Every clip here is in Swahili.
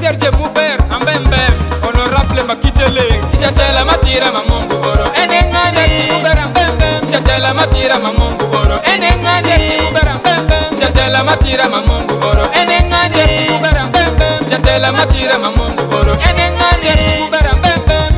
Serge Muber Ambembem Honorable Makitele Chatela Matira Mamungu Oro Enengane Muber Ambembem Chatela Matira Mamungu Oro Enengane Muber Ambembem Chatela Matira Mamungu Oro Enengane Muber Ambembem Chatela Matira Mamungu Oro Enengane Muber Ambembem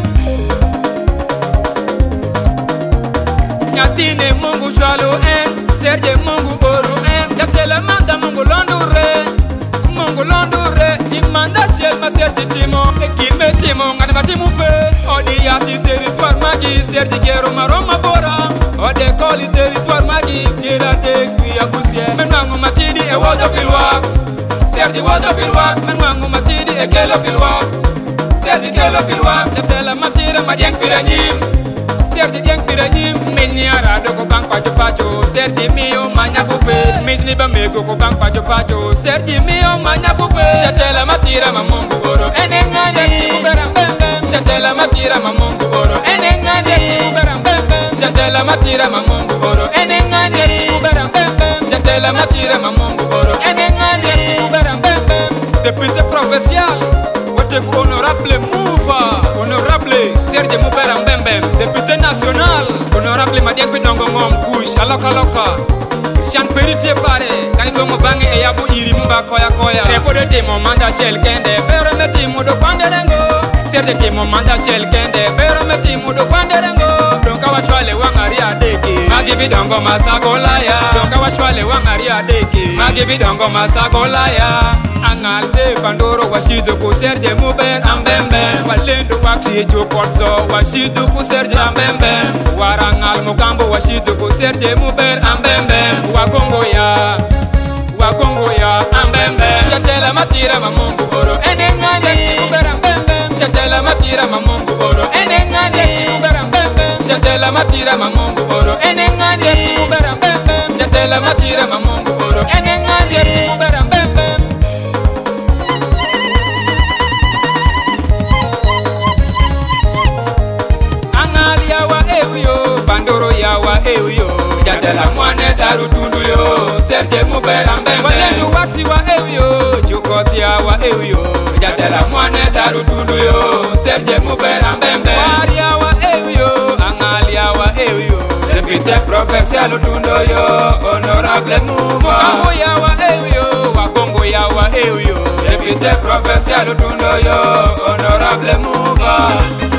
Nyatine Mungu Chwalo En Serge Mungu Oro En Chatela Manda Mungu Londure Mungu Londure Imanda Ciel ma Serge Timo Ekime Timo Ngane Matimu Pe Odi Yati Territoire Magi Serge Gero Maroma Bora Ode Koli Territoire Magi Gira Dek Via Busie Menwangu Matidi E Wada Pilwak Serge Wada Pilwak Menwangu Matidi E Gelo Pilwak Serge Gelo Pilwak Chatela Matira Madieng Piranyim Serge Dieng Piranyim Mejni Arado Ko Bang Pacho Pacho Serge Mio Manya Pupe Mejni Bamego Ko Bang Pacho Pacho Serge Mio Manya Pupe Chatela Matira Mamungu Oro Enengane Muberam Bembem Chatela Matira Mamungu Oro Enengane Muberam Bembem Chatela Matira Mamungu Oro Enengane Muberam Bembem Chatela Matira Mamungu Oro Enengane Muberam Bembem Député provincial Woteku honorable Mouva Honorable Serge Muberam Bembem Député national Honorable Madieng Pidongo Ngom Kush Aloka Loka Sian Peritier Pare Kango Mobange e Yabu Iri Mumba Koya Koya Repo de Timo Manda Shell Kende Pero me Timo do Panderengo Serge Timo Manda Shell Kende Pero me Timo do Panderengo Donka Wachwale Wangari Adeki Magi Bidongo Masagolaya Donka Wachwale Wangari Adeki Magi Bidongo Masagolaya Angalde Pandoro Washidu Ku Serge Muber Ambembem Walendu Waxi Jokotso Washidu Ku Serge Ambembem Warangal Mukambo Washidu Ku Serge Muber Ambembem Wakongo ya Ambembem Chatela Matira Mamungu Oro Enengane Muber Ambembem Chatela Matira Mamungu Oro Enengane Muber Ambembem Chatela Matira Mamungu Oro Enengane Muber Ambembem Chatela Matira Mamungu Oro Enengane Muber Ambembem Bandoro yawa ewiyo Jatela mwane daru tundu yo Serge Muber Ambembem Walendu Waxi wa ewiyo Chukoti yawa ewiyo Jatela mwane daru tundu yo Serge Muber Ambembem Wari yawa ewiyo Angali yawa ewiyo Député provincial tundo yo Honorable Mouva Mukambo yawa ewiyo Wakongo yawa ewiyo Député provincial tundo yo Honorable Mouva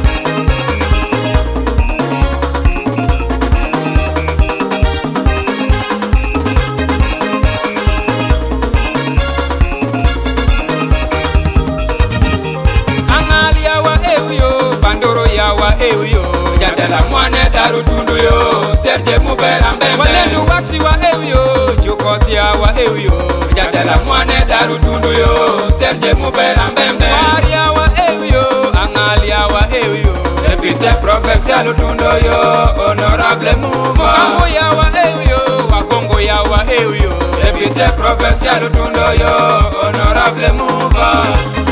Bandoro yawa ewiyo Jatela mwane daru tundu yo Serge Muber Ambembem Walendu Waxi wa ewiyo Chukoti yawa ewiyo Jatela mwane daru tundu yo Serge Muber Ambembem Wari yawa ewiyo Angali yawa ewiyo Député provincial tundo yo Honorable Mouva Mukambo yawa ewiyo Wakongo yawa ewiyo Député provincial tundo yo Honorable Mouva